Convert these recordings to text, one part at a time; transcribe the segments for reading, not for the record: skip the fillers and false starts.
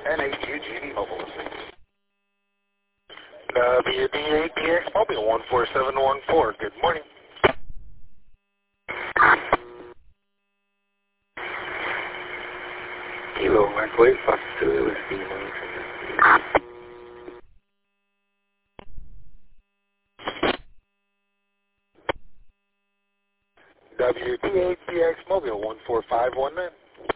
NAUG Mobile Receipt. WD8DX Mobile 14714. Good morning. Kilo Microwave Fox 2 Whiskey. WD8DX Mobile 14519.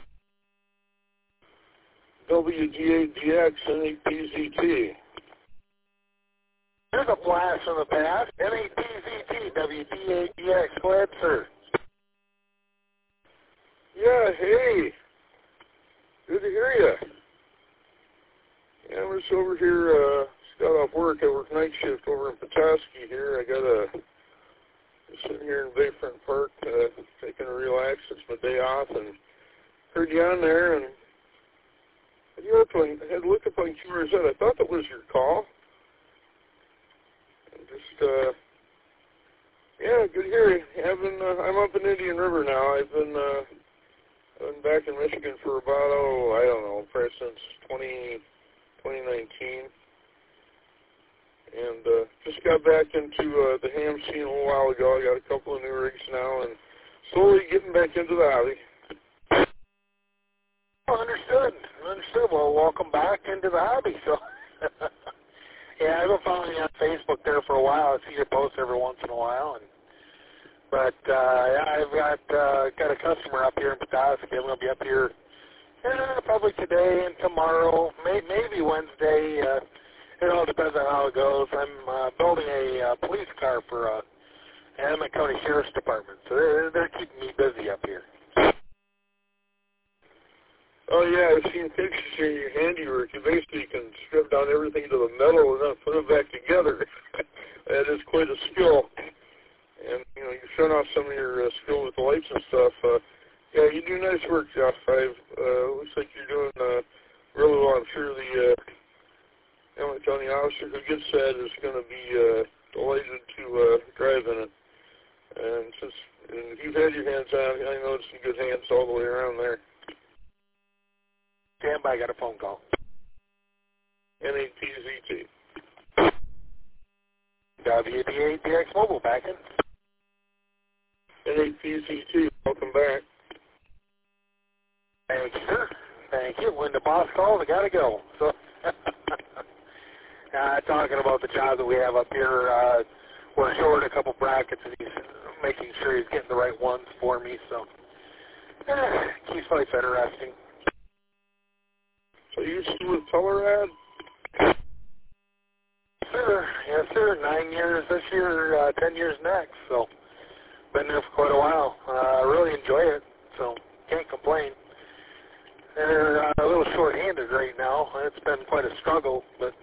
WD8DX NAPZT. Here's a blast from the past. NAPZT WD8DX. Go ahead, sir. Yeah, hey. Good to hear you. Yeah, I'm just over here, just got off work. I work night shift over in Petoskey here. Just sitting here in Bayfront Park, taking a relax. It's my day off, and heard you on there, and I had looked up on QRZ. I thought that was your call. And just, yeah, good to hear you. I'm up in Indian River now. I've been back in Michigan for about, I don't know, probably since 2019. And just got back into the ham scene a little while ago. I got a couple of new rigs now, and slowly getting back into the hobby. Oh, understood. Well, welcome back into the hobby. So, yeah, I've been following you on Facebook there for a while. I see your posts every once in a while, but yeah, I've got a customer up here in Petoskey. I'm going to be up here probably today and tomorrow, maybe Wednesday. It all depends on how it goes. I'm building a police car for Annamette County Sheriff's Department, so they're keeping me busy up here. Oh yeah, I've seen pictures of your handiwork. You basically can strip down everything to the metal and then put it back together. That is quite a skill. And you're showing off some of your skill with the lights and stuff. Yeah, you do nice work, Jeff. Looks like you're doing really well. I'm sure the Annamette County officer who gets that is going to be delighted to drive in it. And if you've had your hands on, I know it's some good hands all the way around there. Stand by, got a phone call. NAPZT. WD8DX Mobile back in. NAPZT, welcome back. Thank you, sir. Thank you. When the boss calls, I got to go. So, talking about the job that we have up here, we're short a couple brackets, and he's making sure he's getting the right ones for me. So, keeps life interesting. So you still with Telerad? Sir, yes, sir. 9 years this year, 10 years next. So, been there for quite a while. I really enjoy it, so can't complain. They're a little short-handed right now. It's been quite a struggle, but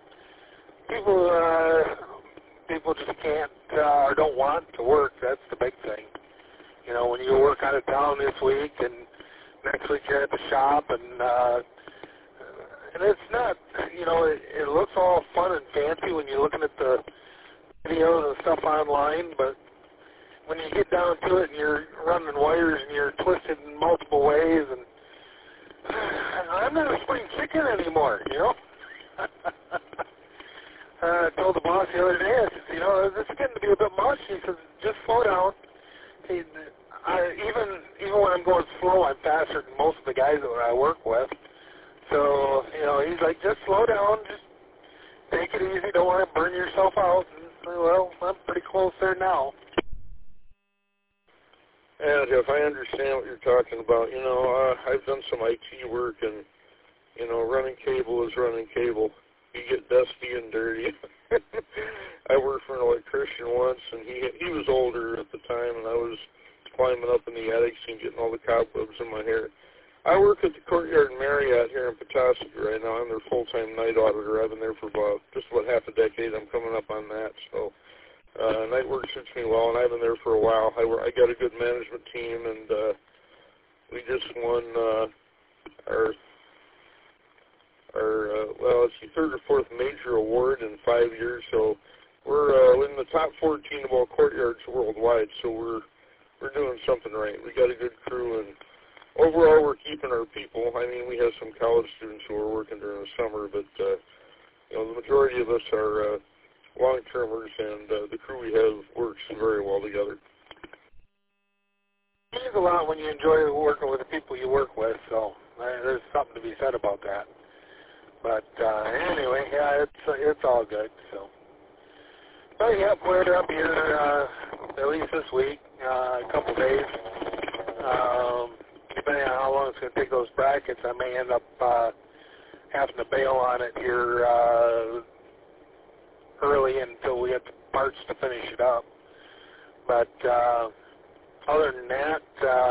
people just can't or don't want to work. That's the big thing. When you work out of town this week and next week you're at the shop, and it's not, it looks all fun and fancy when you're looking at the videos and stuff online, but when you get down to it and you're running wires and you're twisted in multiple ways, and I'm not a spring chicken anymore, I told the boss the other day, I said, this is getting to be a bit much. He says, just slow down. Even when I'm going slow, I'm faster than most of the guys that I work with. So, he's like, just slow down, just take it easy, don't want to burn yourself out. And, well, I'm pretty close there now. Yeah, Jeff, I understand what you're talking about. I've done some IT work, and, running cable is running cable. You get dusty and dirty. I worked for an electrician once, and he was older at the time, and I was climbing up in the attics and getting all the cobwebs in my hair. I work at the Courtyard Marriott here in Petoskey right now. I'm their full-time night auditor. I've been there for just about half a decade. I'm coming up on that, so night work suits me well, and I've been there for a while. I got a good management team, and we just won our it's the third or fourth major award in 5 years, so we're in the top 14 of all courtyards worldwide, so we're doing something right. We got a good crew, and overall, we're keeping our people. I mean, we have some college students who are working during the summer, but you know, the majority of us are long-termers, and the crew we have works very well together. It means a lot when you enjoy working with the people you work with, so there's something to be said about that. But anyway, yeah, it's all good. So, but yeah, we're up here at least this week, a couple days. Depending on how long it's going to take those brackets, I may end up having to bail on it here early until we get the parts to finish it up. But other than that,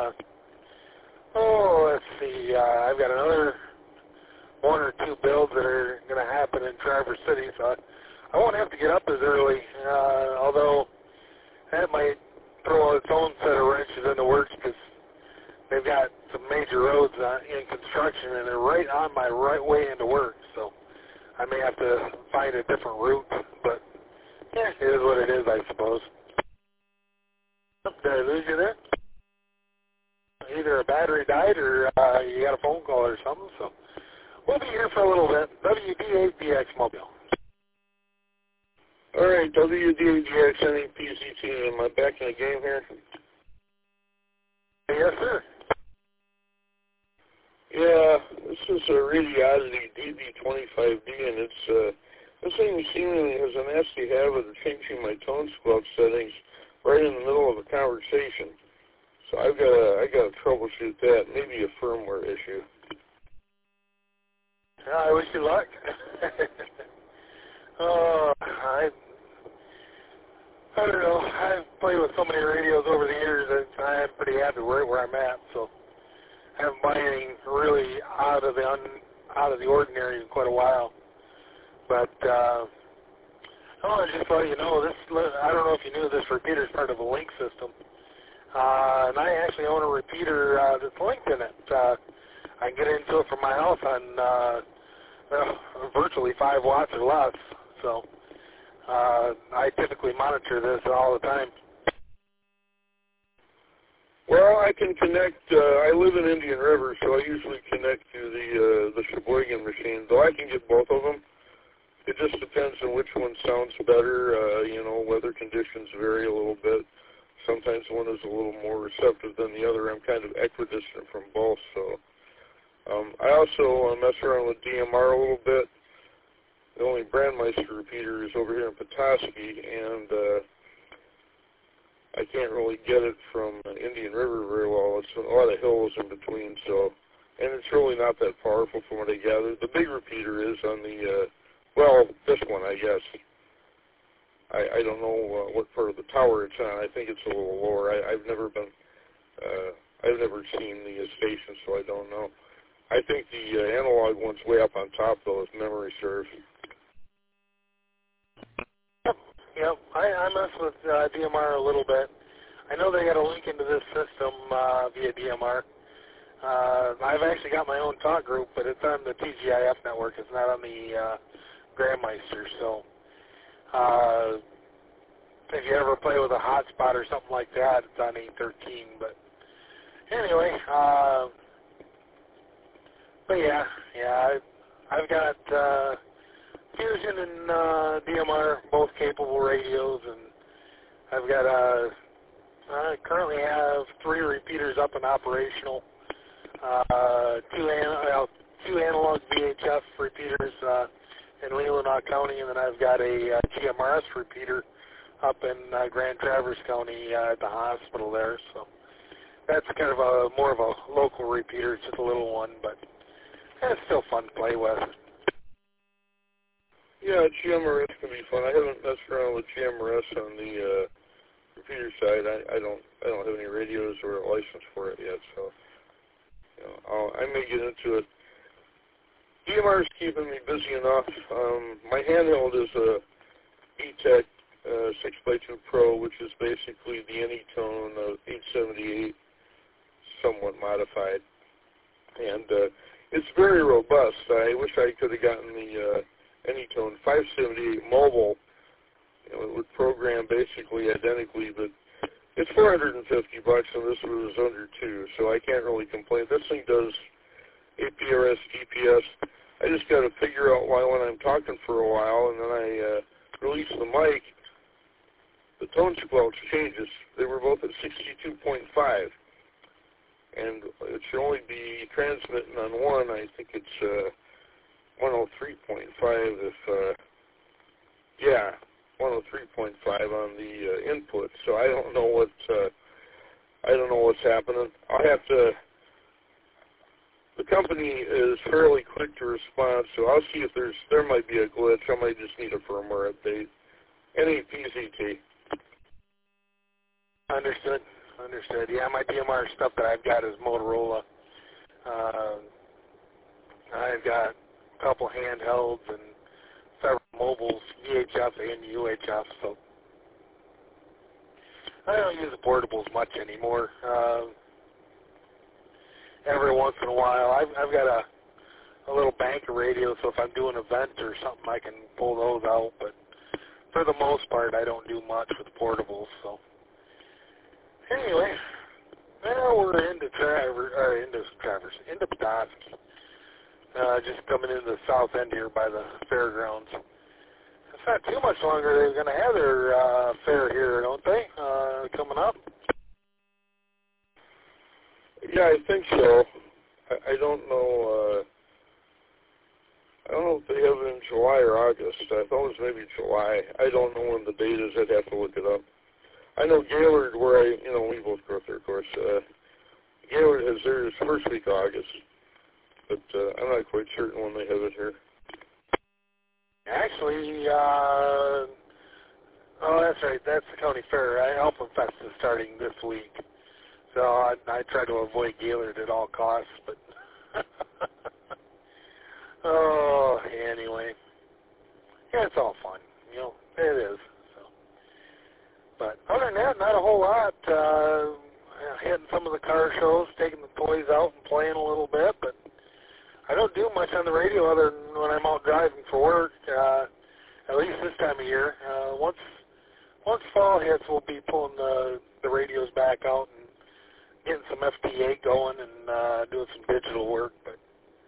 let's see, I've got another 1 or 2 builds that are going to happen in Traverse City, so I won't have to get up as early, although that might throw its own set of wrenches in the works because they've got some major roads in construction, and they're right on my right way into work, so I may have to find a different route, but yeah, it is what it is, I suppose. Did I lose you there? Either a battery died or you got a phone call or something, so we'll be here for a little bit. WD8DX Mobile. All right, WD8DX NEPCT. Am I back in the game here? Yes, sir. Yeah, this is a Radiosity DB25D, and it's this thing seemingly has a nasty habit of changing my tone squelch settings right in the middle of a conversation. So I gotta troubleshoot that. Maybe a firmware issue. I wish you luck. I don't know. I've played with so many radios over the years that I'm pretty happy where I'm at. So I haven't bought anything really out of the ordinary in quite a while. But I just thought, you know, this. I don't know if you knew this repeater is part of a link system, and I actually own a repeater that's linked in it. I can get into it from my house on virtually 5 watts or less. So I typically monitor this all the time. Well, I can connect. I live in Indian River, so I usually connect to the Sheboygan machine. Though I can get both of them. It just depends on which one sounds better. You know, weather conditions vary a little bit. Sometimes one is a little more receptive than the other. I'm kind of equidistant from both. So I also mess around with DMR a little bit. The only Brandmeister repeater is over here in Petoskey, and I can't really get it from Indian River very well. It's a lot of hills in between, so, and it's really not that powerful from what I gather. The big repeater is on the, well, this one, I guess. I don't know what part of the tower it's on. I think it's a little lower. I've never been, I've never seen the station, so I don't know. I think the analog one's way up on top, though, if memory serves. Yep, I mess with DMR a little bit. I know they got a link into this system via DMR. I've actually got my own talk group, but it's on the TGIF network. It's not on the Grandmeister. So if you ever play with a hotspot or something like that, it's on 813. But anyway, but yeah, I've got Fusion and DMR, both capable radios, and I've got I currently have 3 repeaters up and operational, 2 analog VHF repeaters in Leelanau County, and then I've got a GMRS repeater up in Grand Traverse County at the hospital there. So that's kind of more of a local repeater. It's just a little one, but it's still fun to play with. Yeah, GMRS can be fun. I haven't messed around with GMRS on the repeater side. I don't have any radios or a license for it yet, so you know, I may get into it. DMR is keeping me busy enough. My handheld is a E-Tech 6x2 Pro, which is basically the Anytone 878, somewhat modified, and it's very robust. I wish I could have gotten the Anytone 578 mobile. You know, it would program basically identically, but It's $450, and this was under $2, so I can't really complain. This thing does APRS, GPS. I just got to figure out why when I'm talking for a while, and then I release the mic, the tone squelch changes. They were both at 62.5, and it should only be transmitting on one. I think it's 103.5 if, 103.5 on the input. So I don't know what's happening. I'll have to. The company is fairly quick to respond, so I'll see if there might be a glitch. I might just need a firmware update. NAPZT. Understood. Yeah, my DMR stuff that I've got is Motorola. I've got a couple handhelds and several mobiles, VHF and UHF, so I don't use the portables much anymore. Every once in a while, I've got a little bank of radios, so if I'm doing an event or something, I can pull those out, but for the most part, I don't do much with portables, so. Anyway, now we're into Petoskey. Just coming into the south end here by the fairgrounds. It's not too much longer. They're going to have their fair here, don't they? Coming up. Yeah, I think so. I don't know. I don't know if they have it in July or August. I thought it was maybe July. I don't know when the date is. I'd have to look it up. I know Gaylord, where we both grew up there, of course. Gaylord has theirs first week of August, but I'm not quite certain when they have it here. Actually, oh, that's right. That's the county fair. Alpenfest is starting this week, so I try to avoid Gaylord at all costs. But oh, anyway, yeah, it's all fun. It is. But other than that, not a whole lot. Hitting some of the car shows, taking the toys out and playing a little bit, but I don't do much on the radio other than when I'm out driving for work, at least this time of year. Once fall hits, we'll be pulling the radios back out and getting some FTA going and doing some digital work. But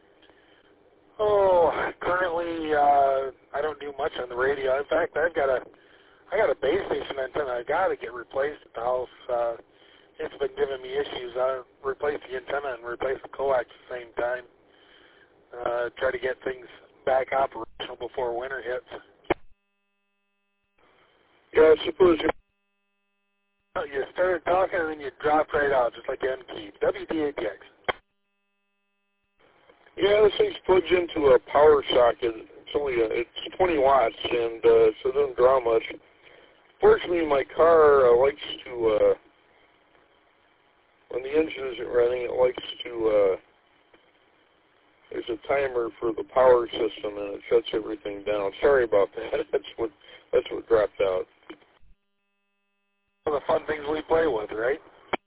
currently I don't do much on the radio. In fact, I got a base station antenna I got to get replaced at the house. It's been giving me issues. I replaced the antenna and replaced the coax at the same time. Try to get things back operational before winter hits. Yeah, I suppose you started talking and then you dropped right out, just like M-Key. WDAPX. Yeah, this thing's plugged into a power socket. It's 20 watts, and so it doesn't draw much. Fortunately, my car likes to, when the engine isn't running, it likes to, there's a timer for the power system, and it shuts everything down. Sorry about that. That's what dropped out. One of the fun things we play with, right?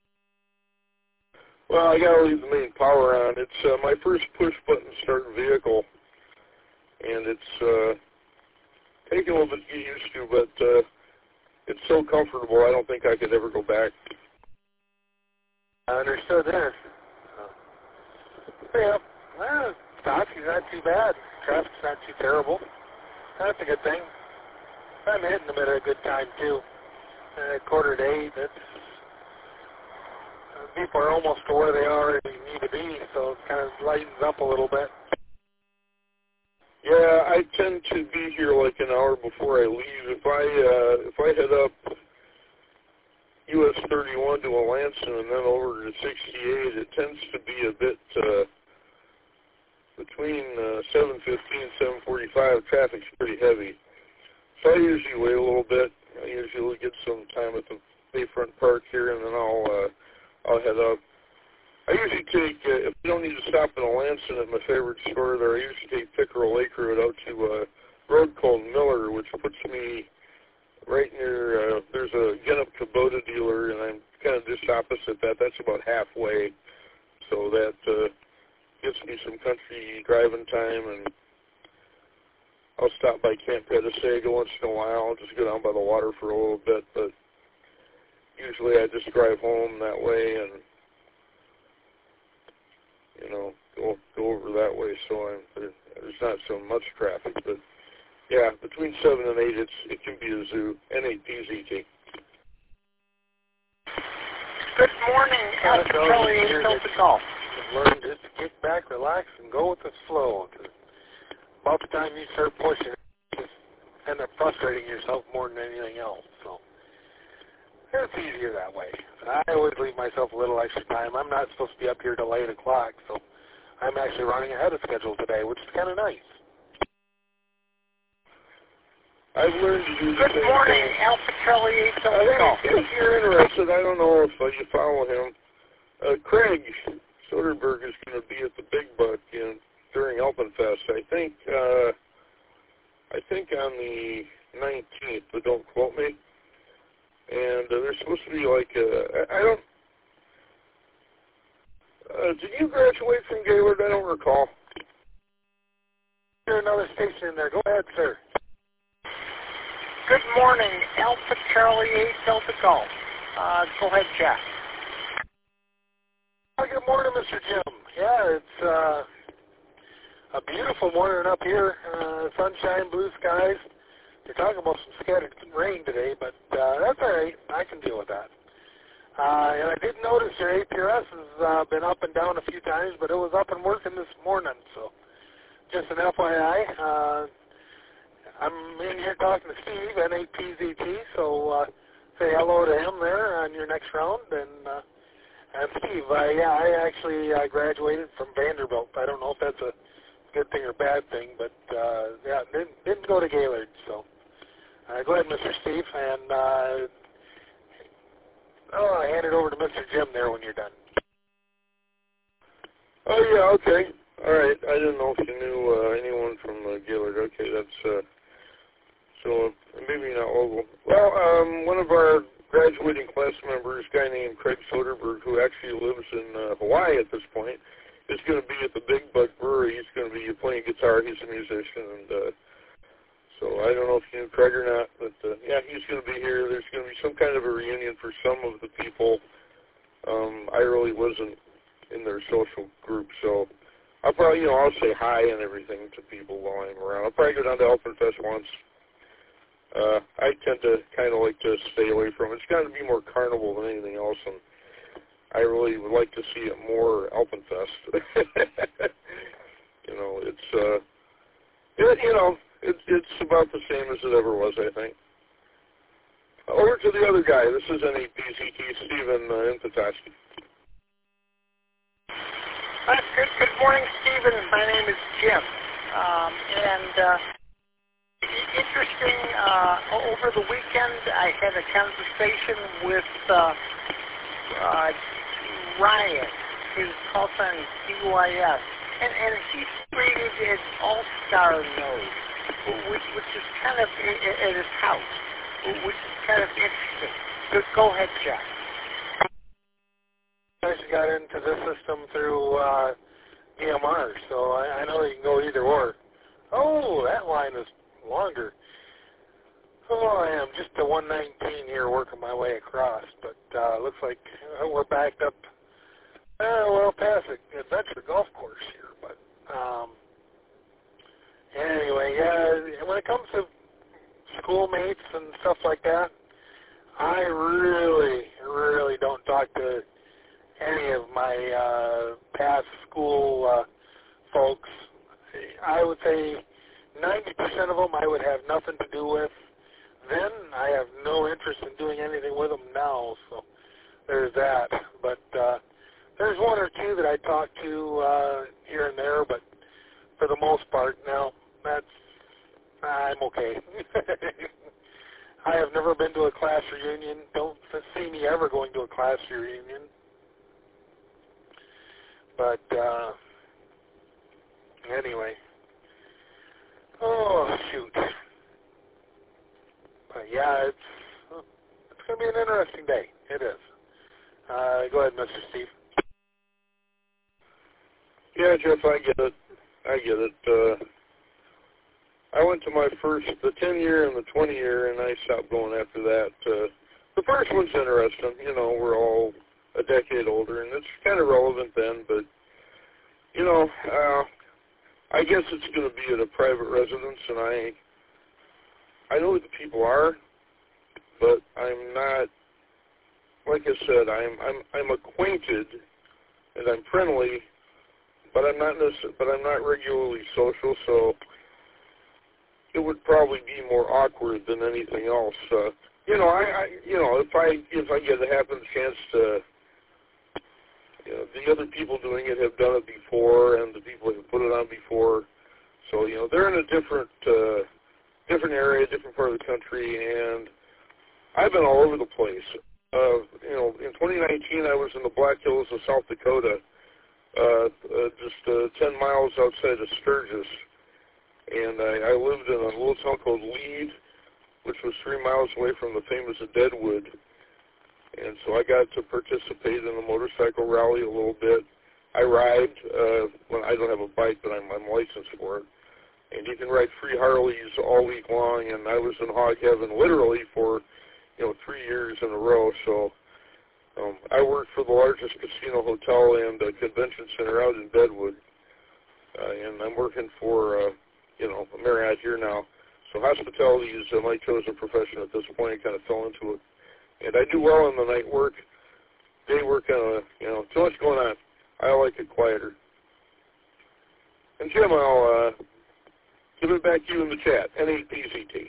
Well, I got to leave the main power on. It's my first push-button start vehicle, and it's taking a little bit to get used to, but it's so comfortable, I don't think I could ever go back. I understood there. Yeah, well, Petoskey's not too bad. Traffic's not too terrible. That's a good thing. I'm hitting them at a good time, too. 7:45, people are almost to where they already need to be, so it kind of lightens up a little bit. Yeah, I tend to be here like an hour before I leave. If I head up US 31 to Alanson and then over to 68, it tends to be a bit between 7:15 and 7:45. Traffic's pretty heavy, so I usually wait a little bit. I usually get some time at the Bayfront Park here, and then I'll head up. I usually take, if I don't need to stop in Alanson at my favorite store there, I usually take Pickerel Lake Road out to a road called Miller, which puts me right near, there's a Genup Kubota dealer, and I'm kind of just opposite that. That's about halfway, so that gives me some country driving time, and I'll stop by Camp Petasaga once in a while. I'll just go down by the water for a little bit, but usually I just drive home that way and, you know, go over that way, so there's not so much traffic. But yeah, between 7 and 8, it can be a zoo. N8PZT. Good morning, Alpha Charlie 8 Delta Golf. Learn just to kick back, relax, and go with the flow. About the time you start pushing, you just end up frustrating yourself more than anything else. So it's easier that way. I always leave myself a little extra time. I'm not supposed to be up here till 8 o'clock, so I'm actually running ahead of schedule today, which is kind of nice. I've learned to do the Good same morning, thing. Alpha Charlie 8 Delta Golf. If you're interested, I don't know if you follow him. Craig Soderberg is going to be at the Big Buck during Alpenfest. I think on the 19th, but don't quote me. And there's supposed to be like did you graduate from Gaylord? I don't recall. There's another station in there. Go ahead, sir. Good morning, Alpha Charlie 8 Delta Golf. Go ahead, Jack. Good morning, Mr. Jim. Yeah, it's a beautiful morning up here. Sunshine, blue skies. They're talking about some scattered rain today, but that's all right. I can deal with that. And I did notice your APRS has been up and down a few times, but it was up and working this morning. So just an FYI. I'm in here talking to Steve, N8PZT, so say hello to him there on your next round. And Steve, I actually graduated from Vanderbilt. I don't know if that's a good thing or bad thing, but yeah, didn't go to Gaylord. So go ahead, Mr. Steve, and I hand it over to Mr. Jim there when you're done. Oh yeah, okay, all right. I didn't know if you knew anyone from Gaylord. Okay, that's so maybe not local. Well, one of our graduating class members, a guy named Craig Soderberg, who actually lives in Hawaii at this point, is going to be at the Big Buck Brewery. He's going to be playing guitar. He's a musician, and so I don't know if you knew Craig or not, but yeah, he's going to be here. There's going to be some kind of a reunion for some of the people. I really wasn't in their social group, so I'll probably, I'll say hi and everything to people while I'm around. I'll probably go down to Alpenfest once. I tend to kind of like to stay away from it. It's got to be more carnival than anything else, and I really would like to see it more Alpenfest. It's about the same as it ever was, I think. Over to the other guy. This is N8PZT, Stephen in Petoskey. Good morning, Stephen. My name is Jim. Interesting, over the weekend I had a conversation with Ryan, his call sign is DYS, and he rated his all-star node, which is kind of at his house, which is kind of interesting. Go ahead, Jack. I actually got into this system through EMR, so I know you can go either or. Oh, that line is longer. Oh, I am just a 119 here working my way across, but looks like we're backed up, past the Adventure Golf Course here. But anyway, yeah, when it comes to schoolmates and stuff like that, I really don't talk to any of my past school folks. I would say 90% of them I would have nothing to do with then. I have no interest in doing anything with them now, so there's that. But there's one or two that I talk to here and there, but for the most part, no, I'm okay. I have never been to a class reunion. Don't see me ever going to a class reunion. But anyway. Oh, shoot. But yeah, it's going to be an interesting day. It is. Go ahead, Mr. Steve. Yeah, Jeff, I get it. I went to my first, the 10-year and the 20-year, and I stopped going after that. the first one's interesting. You know, we're all a decade older, and it's kind of relevant then, but, you know, I guess it's going to be at a private residence, and I know who the people are, but I'm not, like I said, I'm acquainted, and I'm friendly, but I'm not regularly social, so it would probably be more awkward than anything else. You know, if I get a happen chance to, you know, the other people doing it have done it before, and the people that have put it on before, so you know they're in a different area, different part of the country, and I've been all over the place. You know, in 2019 I was in the Black Hills of South Dakota, just 10 miles outside of Sturgis, and I lived in a little town called Lead, which was 3 miles away from the famous Deadwood. And so I got to participate in a motorcycle rally a little bit. I ride when I don't have a bike, but I'm licensed for it. And you can ride free Harleys all week long. And I was in hog heaven literally for, 3 years in a row. So I worked for the largest casino, hotel, and convention center out in Deadwood. And I'm working for, Marriott here now. So hospitality is my chosen profession at this point. I kind of fell into it. And I do well in the night work. Day work, too much going on. I like it quieter. And Jim, I'll give it back to you in the chat. N8PZT.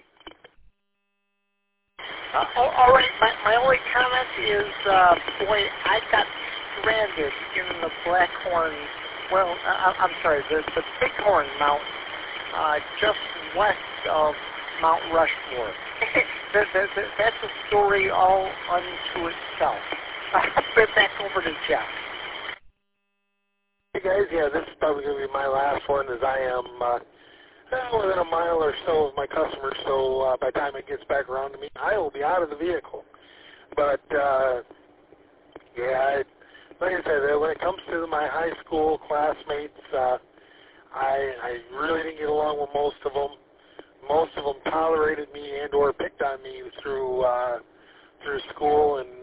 All right. My only comment is, I got stranded in the Blackhorn. Well, I'm sorry, the Bighorn Mountain, just west of Mount Rushmore. That's a story all unto itself. Back over to Jeff. Hey guys, this is probably going to be my last one, as I am within a mile or so of my customer, so by the time it gets back around to me, I will be out of the vehicle. But, like I said, when it comes to my high school classmates, I really didn't get along with most of them. Most of them tolerated me and or picked on me through school, and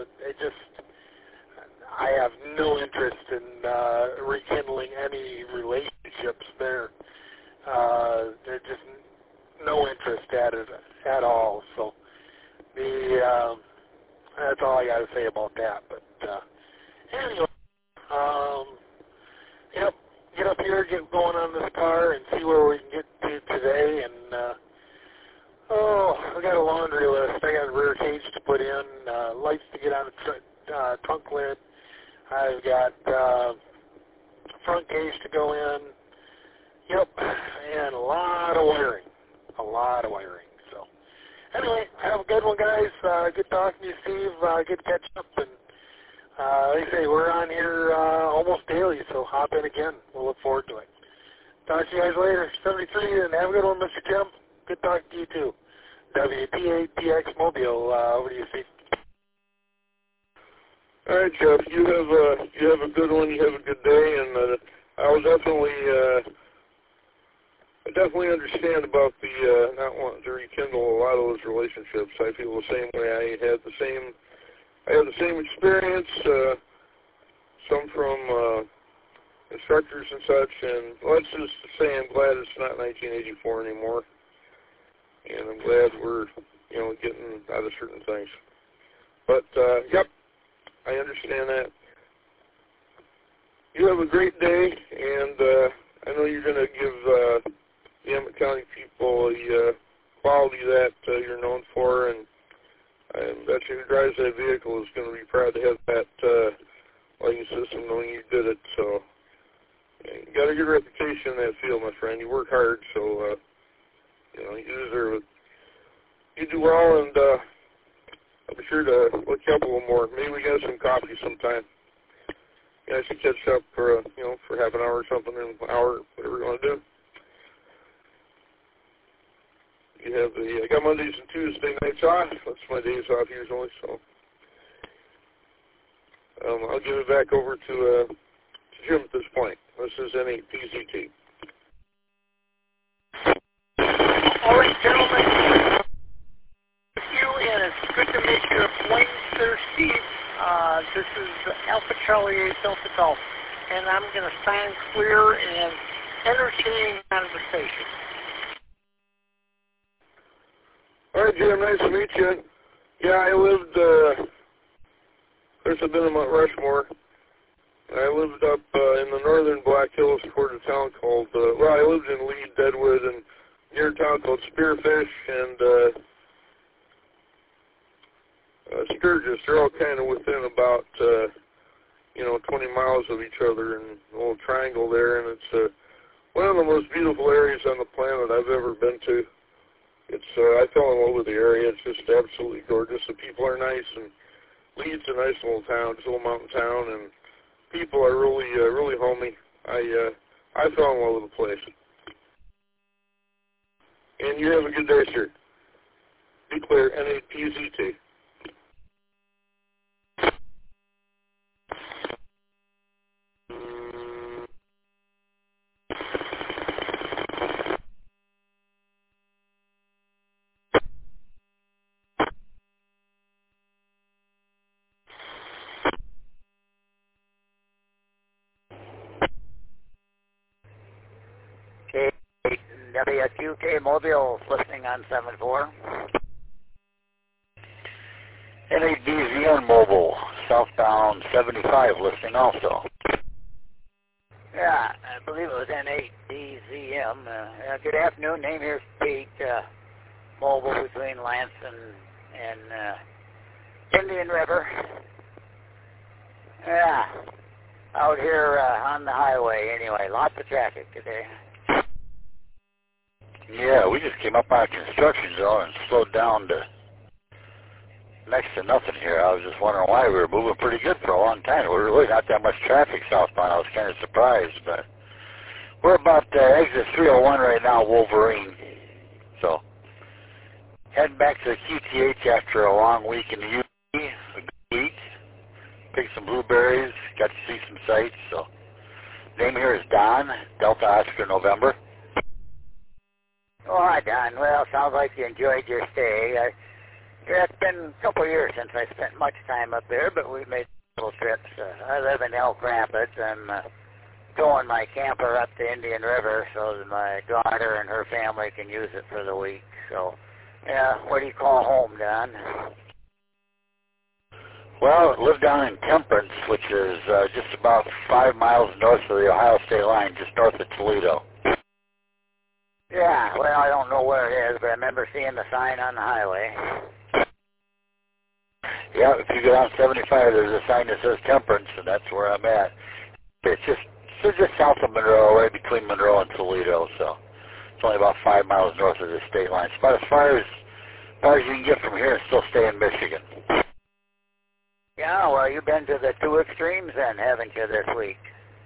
I have no interest in rekindling any relationships there. There's just no interest at all. So that's all I got to say about that. But anyway, get up here, get going on this car, and see where we can get to today. And I got a laundry list. I got a rear cage to put in, lights to get on the trunk lid. I've got front cage to go in. Yep, and a lot of wiring. So anyway, have a good one, guys. Good talking to you, Steve. Good catch up. And like I say, we're on here almost daily, so hop in again. We'll look forward to it. Talk to you guys later. 73, and have a good one, Mr. Jim. Good talking to you, too. WP8PX Mobile, over to you, Steve. All right, Jeff, you have a good one. You have a good day, and I definitely understand about the not wanting to rekindle a lot of those relationships. I feel the same way. I had the same experience, some from instructors and such, and let's just say I'm glad it's not 1984 anymore, and I'm glad we're, getting out of certain things. But, yep, I understand that. You have a great day, and I know you're going to give the Emmett County people the quality that you're known for, and I bet you who drives that vehicle is going to be proud to have that lighting system knowing you did it. So you got a good reputation in that field, my friend. You work hard, so you deserve it. You do well, and I'll be sure to look you up a little more. Maybe we get some coffee sometime. You guys can catch up for for half an hour or something, an hour, whatever you want to do. I got Mondays and Tuesday nights off. That's my days off usually, so I'll give it back over to Jim at this point. This is N8PZT. All right, gentlemen. Thank you, and it's good to make your Charlie 8 Delta Golf, and I'm going to sign clear and entertaining conversation. All right, Jim, nice to meet you. Yeah, I lived, first I've been in Mount Rushmore. I lived up in the northern Black Hills toward a town called, I lived in Lee, Deadwood, and near a town called Spearfish and Sturgis. They're all kind of within about, 20 miles of each other in a little triangle there, and it's one of the most beautiful areas on the planet I've ever been to. It's I fell in love with the area. It's just absolutely gorgeous. The people are nice, and Lee's a nice little town, it's a little mountain town, and people are really, really homey. I fell in love with the place. And you have a good day, sir. Be clear, N-A-P-Z-T. WQK Mobile listening on 7-4. NADZN Mobile, southbound 75 listening also. Yeah, I believe it was N8DZM. Good afternoon. Name here is Pete. Mobile between Lance and Indian River. Yeah, out here on the highway anyway. Lots of traffic today. Yeah, we just came up on a construction zone and slowed down to next to nothing here. I was just wondering why. We were moving pretty good for a long time. There was really not that much traffic southbound. I was kind of surprised, but we're about exit 301 right now, Wolverine. So heading back to the QTH after a long week in the UP, a good week. Picked some blueberries, got to see some sights. So name here is Don, Delta Oscar November. Oh, hi, Don. Well, sounds like you enjoyed your stay. It's been a couple of years since I spent much time up there, but we made little trips. I live in Elk Rapids. I'm towing my camper up to Indian River so that my daughter and her family can use it for the week. So, yeah, what do you call home, Don? Well, I live down in Temperance, which is just about 5 miles north of the Ohio state line, just north of Toledo. Yeah, well, I don't know where it is, but I remember seeing the sign on the highway. Yeah, if you go down 75, there's a sign that says Temperance, and that's where I'm at. It's just south of Monroe, right between Monroe and Toledo, so it's only about 5 miles north of the state line. It's about as far as you can get from here and still stay in Michigan. Yeah, well, you've been to the two extremes then, haven't you, this week?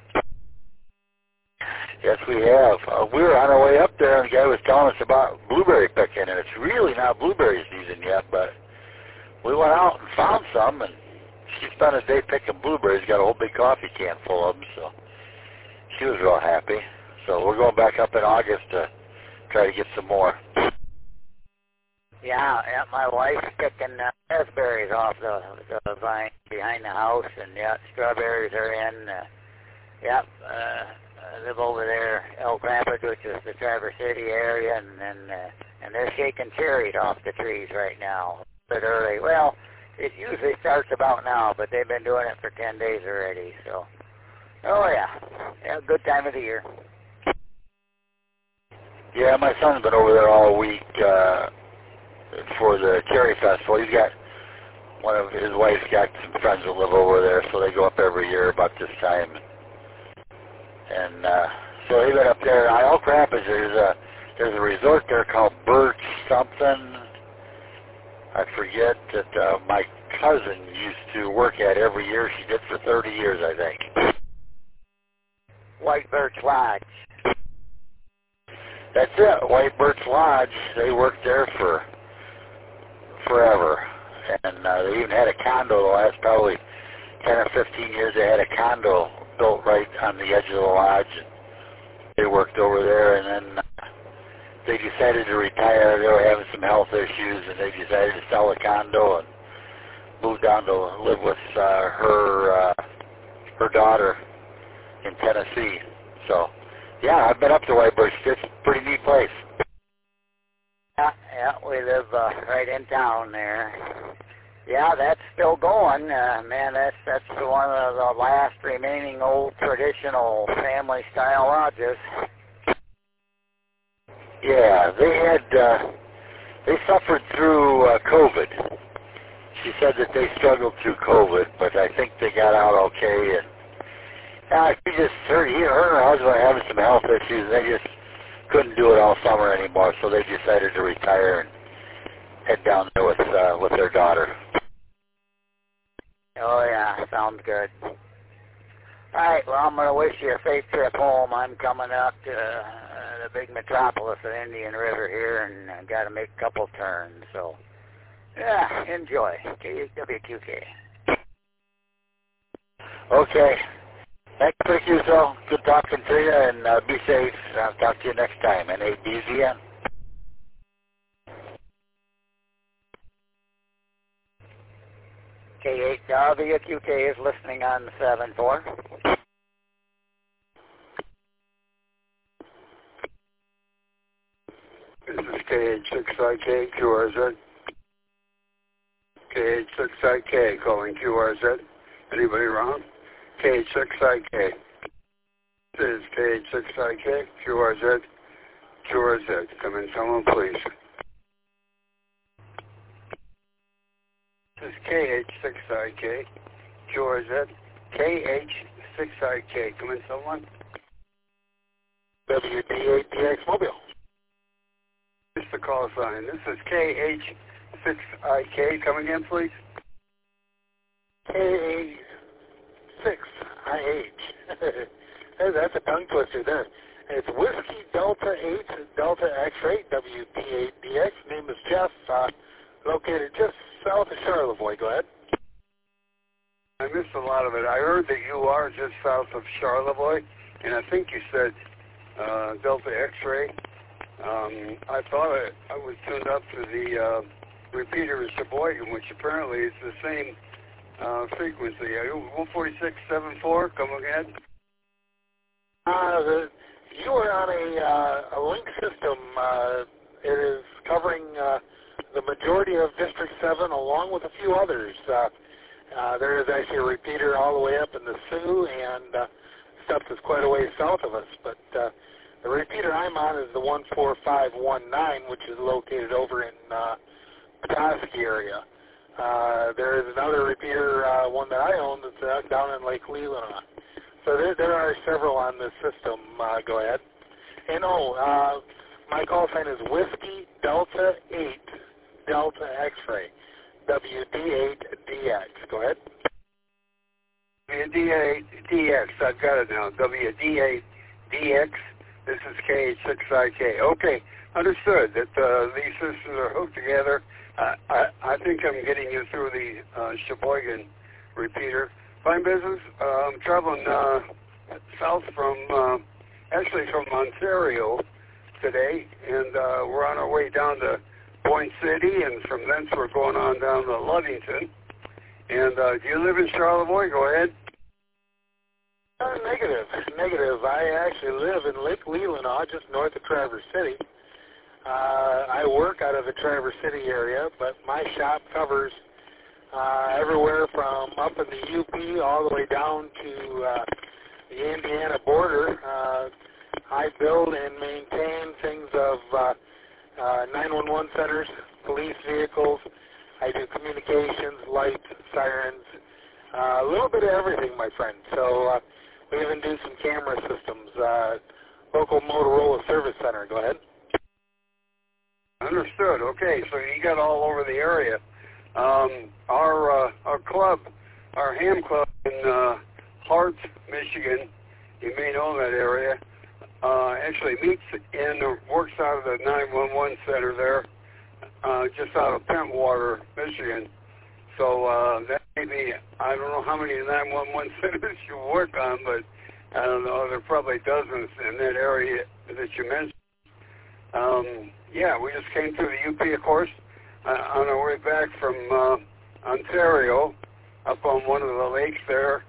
Yes, we have. We were on our way up there, and the guy was telling us about blueberry picking, and it's really not blueberry season yet, but we went out and found some, and she spent a day picking blueberries, got a whole big coffee can full of them, so she was real happy. So we're going back up in August to try to get some more. Yeah, my wife's picking raspberries off the vine behind the house, and yeah, strawberries are in. I live over there, Elk Rapids, which is the Traverse City area, and they're shaking cherries off the trees right now. A bit early. Well, it usually starts about now, but they've been doing it for 10 days already. So, oh yeah, good time of the year. Yeah, my son's been over there all week for the cherry festival. He's got his wife's got some friends that live over there, so they go up every year about this time. And so they've been up there. In Elk Rapids, there's a resort there called Birch something. I forget that my cousin used to work at every year. She did for 30 years, I think. White Birch Lodge. That's it, White Birch Lodge. They worked there for forever. And they even had a condo the last probably 10 or 15 years. They had a condo built right on the edge of the lodge. They worked over there, and then they decided to retire. They were having some health issues, and they decided to sell the condo and move down to live with her her daughter in Tennessee. So, yeah, I've been up to White Bush. It's a pretty neat place. Yeah, we live right in town there. Yeah, that's still going. Man, that's one of the last remaining old traditional family-style lodges. Yeah, they suffered through COVID. She said that they struggled through COVID, but I think they got out okay. And her and her husband are having some health issues, and they just couldn't do it all summer anymore, so they decided to retire and head down there with their daughter. Oh, yeah, sounds good. All right, well, I'm going to wish you a safe trip home. I'm coming up to the big metropolis of Indian River here, and I've got to make a couple turns. So, yeah, enjoy. WQK. Okay. Thank you, so good talking to you, and be safe. I'll talk to you next time. NABZN. K8WQK is listening on the 7-4. This is KH6IK QRZ. KH6IK calling QRZ. Anybody around? KH6IK. This is KH6IK QRZ. QRZ. Come in, someone, please. This is KH6IK QRZ. KH6IK. Come in, someone. WD8DX Mobile. This is the call sign. This is KH6IK. Come again, please. KA6IH. That's a tongue twister there. It's Whiskey Delta 8 Delta X-Ray WD8DX. Name is Jeff. Located just south of Charlevoix. Go ahead. I missed a lot of it. I heard that you are just south of Charlevoix, and I think you said Delta X-Ray. I thought I was tuned up to the repeater in Sheboygan, which apparently is the same frequency. 146.74, come again. You are on a link system. It is covering the majority of District 7 along with a few others. There is actually a repeater all the way up in the Sioux and stuff that's quite a ways south of us. But the repeater I'm on is the 14519, which is located over in Petoskey area. There is another repeater, one that I own, that's down in Lake Leelanau. So there are several on this system. Go ahead. And my call sign is Whiskey Delta 8 Delta X-Ray WD8DX. Go ahead. WD8DX. I've got it now. WD8DX. This is KH6IK. Okay, understood that these systems are hooked together. I think I'm getting you through the Sheboygan repeater. Fine business. I'm traveling south from Ontario today, and we're on our way down to Point City, and from thence we're going on down to Ludington. And do you live in Charlevoix? Go ahead. Negative. I actually live in Lake Leelanau, just north of Traverse City. I work out of the Traverse City area, but my shop covers everywhere from up in the UP all the way down to the Indiana border. I build and maintain things of 911 centers, police vehicles. I do communications, lights, sirens, a little bit of everything, my friend. So we even do some camera systems. Local Motorola Service Center. Go ahead. Understood. Okay, so you got all over the area. Our club, our ham club in Hart, Michigan, you may know that area, actually meets and works out of the 911 center there, just out of Pentwater, Michigan. So that may be, I don't know how many 911 centers you work on, but I don't know, there are probably dozens in that area that you mentioned. Yeah, we just came through the UP, of course, on our way back from Ontario, up on one of the lakes there.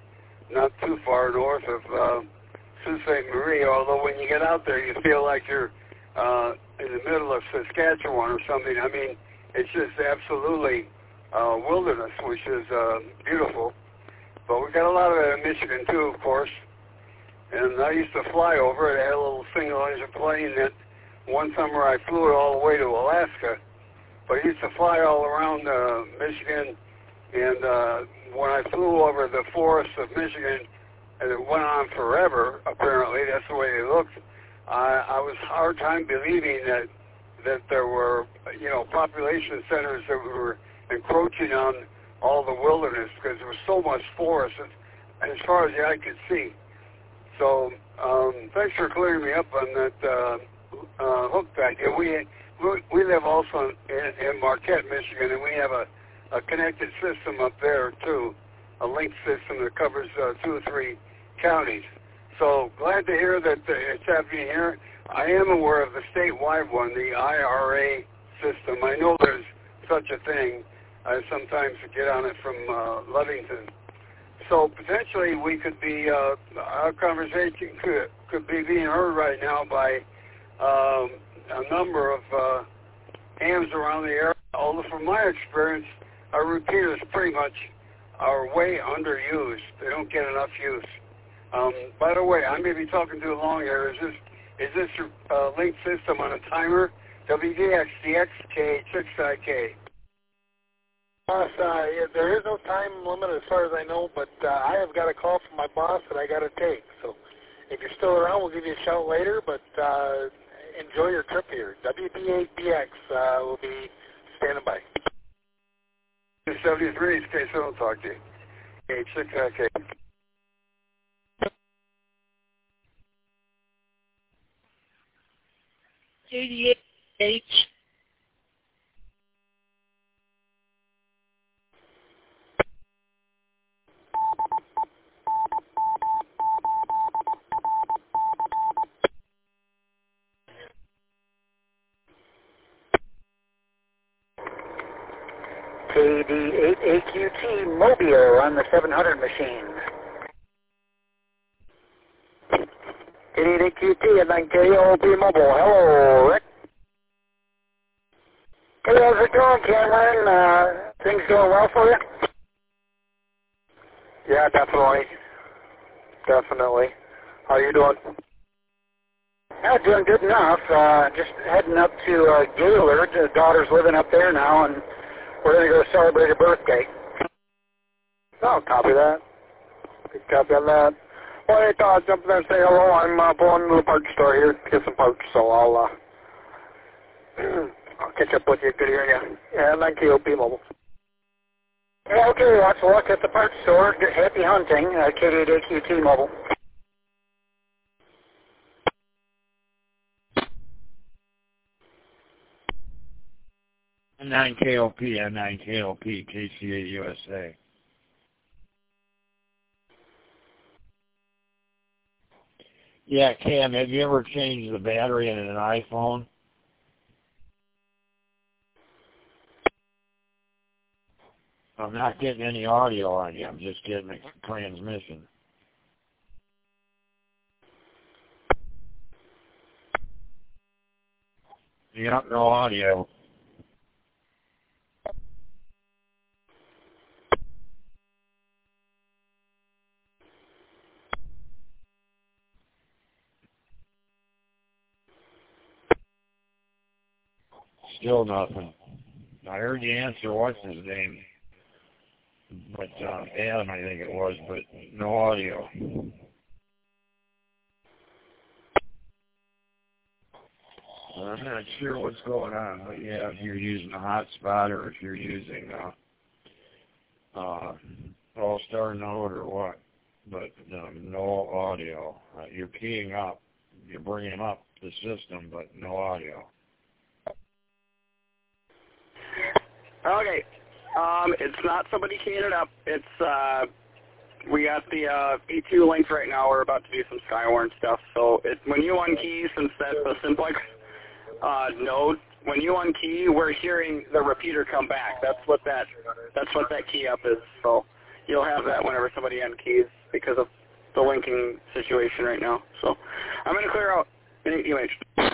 not too far north of Sault Ste. Marie, although when you get out there, you feel like you're in the middle of Saskatchewan or something. I mean, it's just absolutely wilderness, which is beautiful. But we got a lot of it in Michigan, too, of course. And I used to fly over it. I had a little single-engine plane that one summer I flew it all the way to Alaska. But I used to fly all around Michigan, and when I flew over the forests of Michigan, and it went on forever, apparently, that's the way it looked, I was hard time believing that there were, population centers that were encroaching on all the wilderness, because there was so much forest as far as the eye could see. So thanks for clearing me up on that hook idea. We live also in Marquette, Michigan, and we have a connected system up there too, a linked system that covers 2 or 3 counties. So glad to hear that it's happening here. I am aware of the statewide one, the IRA system. I know there's such a thing. I sometimes get on it from Ludington. So potentially we could be, our conversation could be being heard right now by a number of hams around the area. Although from my experience, our repeaters pretty much are way underused. They don't get enough use. By the way, I may be talking too long here. Is this linked system on a timer? WDXDXK6IK. Boss, there is no time limit as far as I know, but I have got a call from my boss that I got to take. So if you're still around, we'll give you a shout later, but enjoy your trip here. WD8BX will be standing by. 73 is case I don't talk to you. K6IK. KD8H. KD8AQT Mobile on the 700 machine. KD8AQT and then KOP Mobile. Hello, Rick. Hey, how's it going, Cameron? Things going well for you? Yeah, definitely. Definitely. How you doing? Yeah, doing good enough. Just heading up to Gaylord. The daughter's living up there now, and we're going to go celebrate her birthday. Oh, copy that. Good copy on that. Well, I thought I'd jump in there and say hello. I'm pulling into the parts store here to get some parts, so I'll catch up with you. Good hearing you. Yeah, and then KOP Mobile. Yeah, okay, lots of luck at the parts store. Happy hunting, KD8AQT Mobile. N9KOP, N9KOP, KC8 USA. Yeah, Cam, have you ever changed the battery in an iPhone? I'm not getting any audio on you. I'm just getting a transmission. Yep, no audio. Still nothing. I heard you answer what's his name, but Adam, I think it was, but no audio. I'm not sure what's going on, but yeah, if you're using a hotspot or if you're using All-Star Node or what, but no audio. You're keying up, you're bringing up the system, but no audio. Okay. It's not somebody keying it up. It's we got the E2 link right now. We're about to do some Skywarn stuff. So when you unkey, since that's a simplex node, when you unkey, we're hearing the repeater come back. That's what that key up is. So you'll have that whenever somebody unkeys. because of the linking situation right now. So I'm going to clear out UH.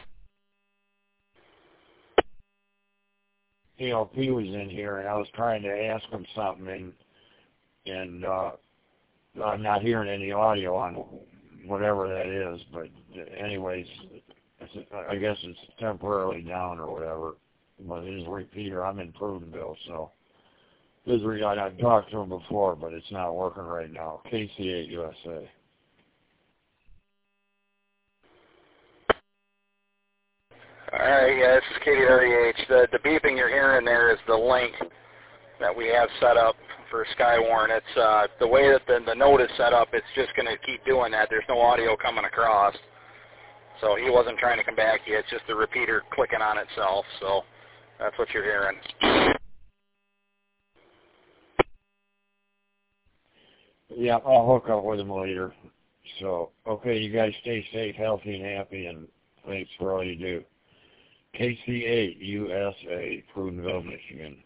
ELP was in here, and I was trying to ask him something, and I'm not hearing any audio on whatever that is, but anyways, I guess it's temporarily down or whatever. But his repeater, I'm in Prudenville, so I've talked to him before, but it's not working right now. KC8 USA. All right, yeah, this is KDREH. The beeping you're hearing there is the link that we have set up for Skywarn. It's the way that the node is set up, it's just going to keep doing that. There's no audio coming across. So he wasn't trying to come back yet. It's just the repeater clicking on itself. So that's what you're hearing. Yeah, I'll hook up with him later. So, okay, you guys stay safe, healthy, and happy, and thanks for all you do. KC8 USA, Prudenville, Michigan.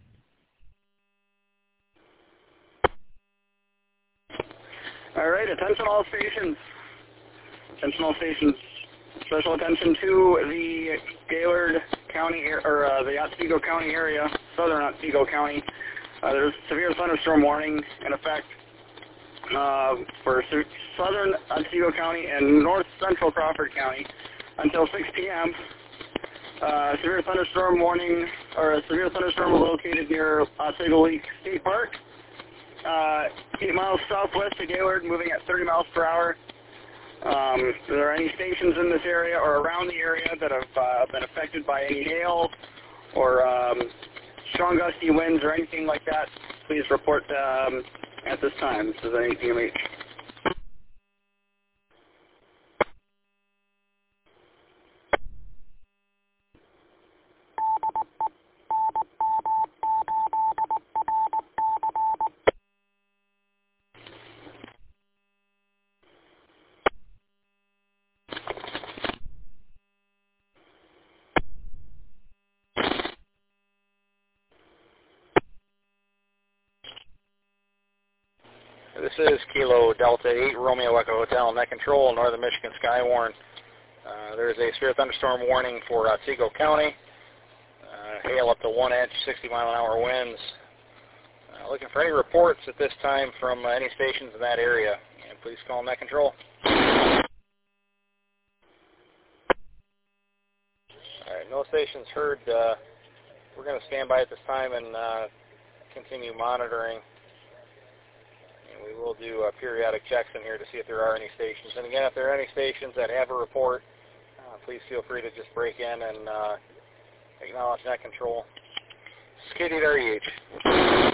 All right, attention all stations. Attention all stations. Special attention to the Gaylord County, or the Otsego County area, southern Otsego County. There's severe thunderstorm warning in effect for southern Otsego County and north central Crawford County until 6 p.m. Severe thunderstorm warning, or a severe thunderstorm located near Otsego Lake State Park, 8 miles southwest of Gaylord, moving at 30 miles per hour. If there are any stations in this area or around the area that have been affected by any hail or strong gusty winds or anything like that, please report at this time. This is NAPMH. This is Kilo Delta 8 Romeo Echo Hotel, Net Control, Northern Michigan Skywarn. There is a severe thunderstorm warning for Otsego County. Hail up to 1 inch, 60-mile-an-hour winds. Looking for any reports at this time from any stations in that area. And please call Net Control. All right, no stations heard. We're going to stand by at this time and continue monitoring. We will do periodic checks in here to see if there are any stations. And again, if there are any stations that have a report, please feel free to just break in and acknowledge Net Control. This is KDREH.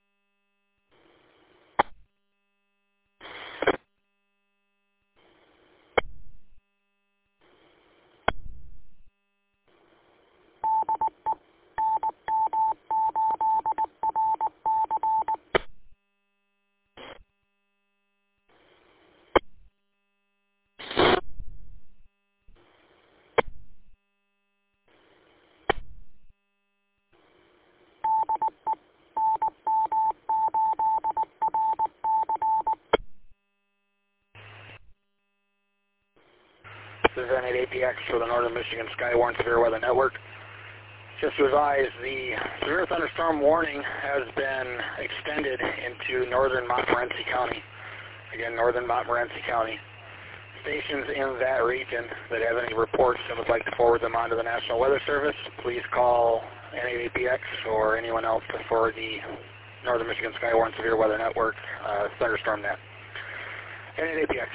This is N8APX for the Northern Michigan Skywarn Severe Weather Network. Just to advise, the severe thunderstorm warning has been extended into northern Montmorency County. Again, northern Montmorency County. Stations in that region that have any reports and would like to forward them on to the National Weather Service, please call N8APX or anyone else for the Northern Michigan Skywarn Severe Weather Network Thunderstorm Net. N8APX.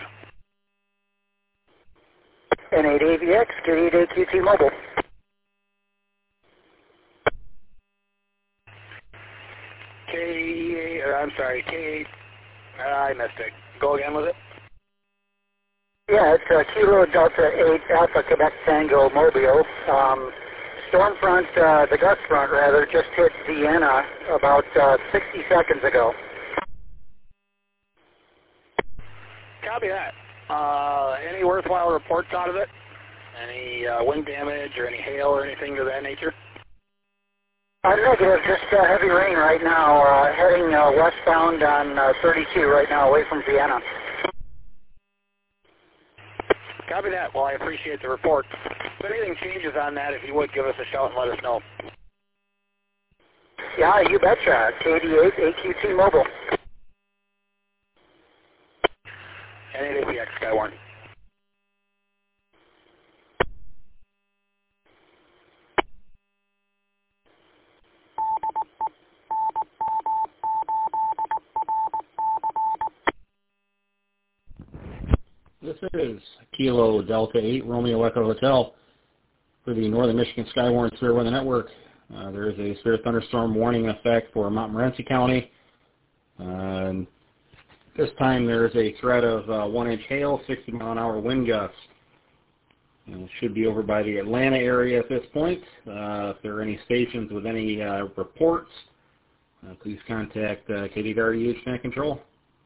N8AVX, KD8QT Mobile. K8, I missed it. Go again with it? Yeah, it's Kilo Delta 8 Alpha Quebec Tango Mobile. Storm front, the gust front rather, just hit Vienna about 60 seconds ago. Copy that. Any worthwhile reports out of it? Any wind damage or any hail or anything of that nature? Negative, just heavy rain right now, heading westbound on 32 right now, away from Vienna. Copy that. Well, I appreciate the report. If anything changes on that, if you would, give us a shout and let us know. Yeah, you betcha. KD8 AQT Mobile. And APX Skywarn. This is Kilo Delta 8 Romeo Echo Hotel for the Northern Michigan Skywarn Severe Weather Network. There is a severe thunderstorm warning in effect for Montmorency County. This time there is a threat of 1-inch hail, 60-mile-an-hour wind gusts. It should be over by the Atlanta area at this point. If there are any stations with any reports, please contact KDWH Net Control.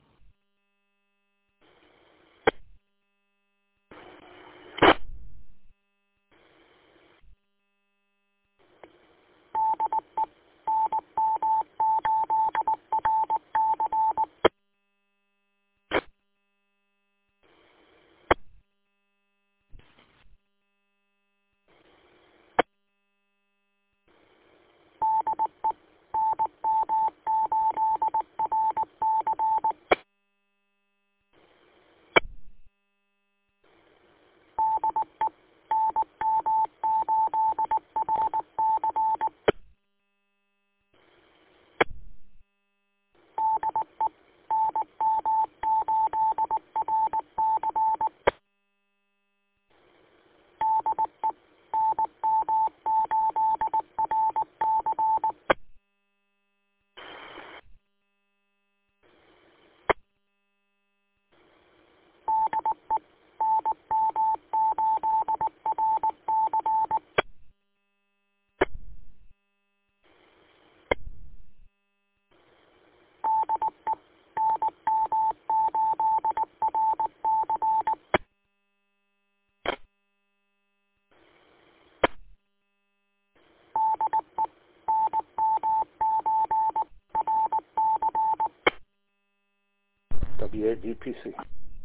W8DPC.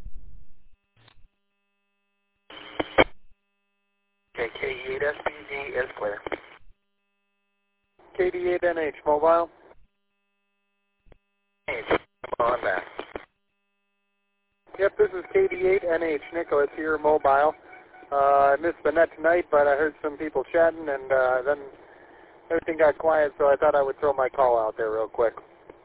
Okay, K8SBD is clear. KD8NH Mobile. Hey, come on back. Yep, this is KD8NH Nicholas here, Mobile. I missed the net tonight, but I heard some people chatting, and then everything got quiet, so I thought I would throw my call out there real quick.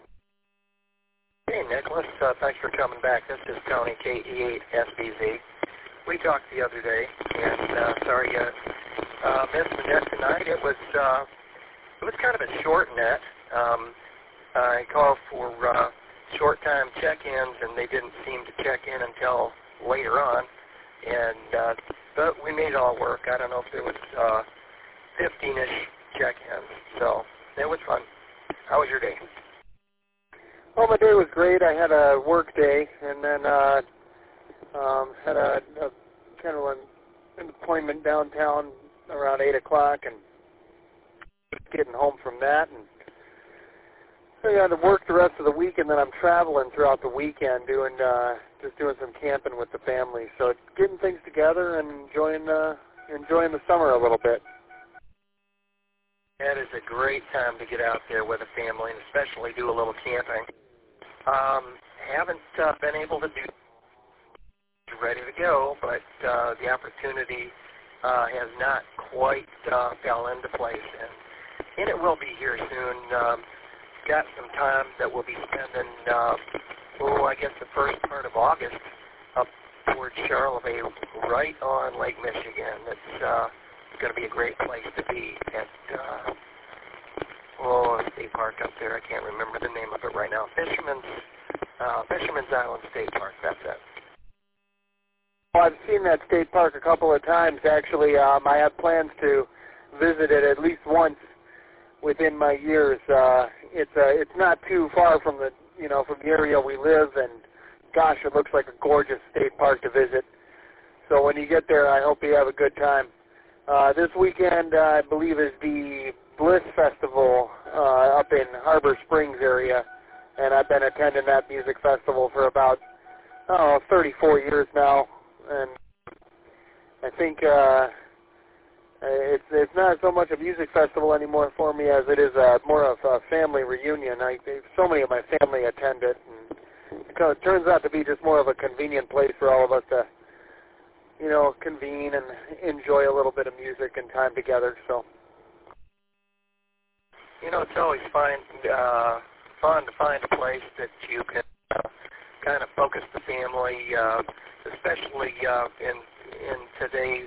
Hey, Nicholas, thanks for coming back. This is Tony, KE8SBZ. We talked the other day, and sorry you missed the net tonight. It was kind of a short net. I called for short-time check-ins, and they didn't seem to check in until later on. And but we made it all work. I don't know if there was 15-ish check-ins, so it was fun. How was your day? Well, my day was great. I had a work day, and then had a kind of an appointment downtown around 8 o'clock, and getting home from that, and I got to work the rest of the week, and then I'm traveling throughout the weekend doing just doing some camping with the family. So getting things together and enjoying the summer a little bit. That is a great time to get out there with a family, and especially do a little camping. Haven't been able to do ready to go, but the opportunity has not quite fell into place, and it will be here soon. Got some time that we'll be spending, I guess the first part of August up towards Charleville, right on Lake Michigan. It's going to be a great place to be at, a state park up there. I can't remember the name of it right now. Fisherman's Island State Park, that's it. Well, I've seen that state park a couple of times, actually. I have plans to visit it at least once within my years. It's not too far from the area we live, and gosh, it looks like a gorgeous state park to visit. So when you get there, I hope you have a good time. This weekend, I believe, is the Bliss Festival up in Harbor Springs area, and I've been attending that music festival for about 34 years now, and I think it's not so much a music festival anymore for me as it is more of a family reunion. So many of my family attend it, and it turns out to be just more of a convenient place for all of us to, convene and enjoy a little bit of music and time together. So, it's always fun to find a place that you can kind of focus the family, especially in today's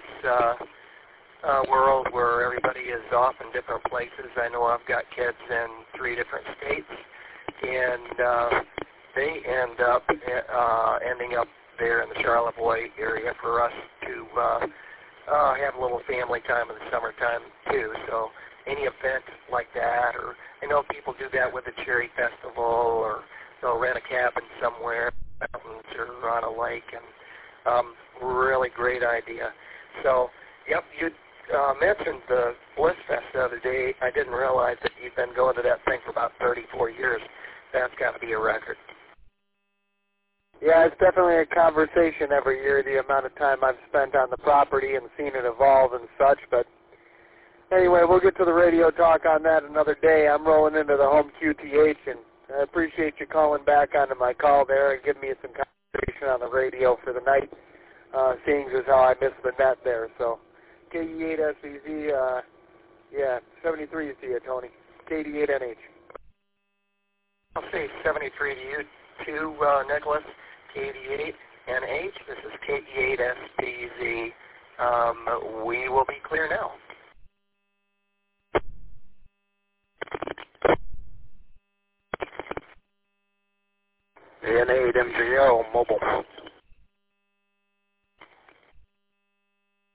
world where everybody is off in different places. I know I've got kids in 3 different states, and they ending up there in the Charlevoix area for us to have a little family time in the summertime too. So any event like that, or I know people do that with the Cherry Festival, or they'll rent a cabin somewhere, mountains or on a lake, and really great idea. So, yep, you mentioned the Bliss Fest the other day. I didn't realize that you've been going to that thing for about 34 years. That's got to be a record. Yeah, it's definitely a conversation every year, the amount of time I've spent on the property and seen it evolve and such. But anyway, we'll get to the radio talk on that another day. I'm rolling into the home QTH, and I appreciate you calling back onto my call there and giving me some conversation on the radio for the night, seeing as how I missed the net there. So KE8SBZ, 73 to you, Tony. KD8NH. I'll say 73 to you too, Nicholas. KD8NH. This is KE8SBZ. We will be clear now. N8MGL mobile.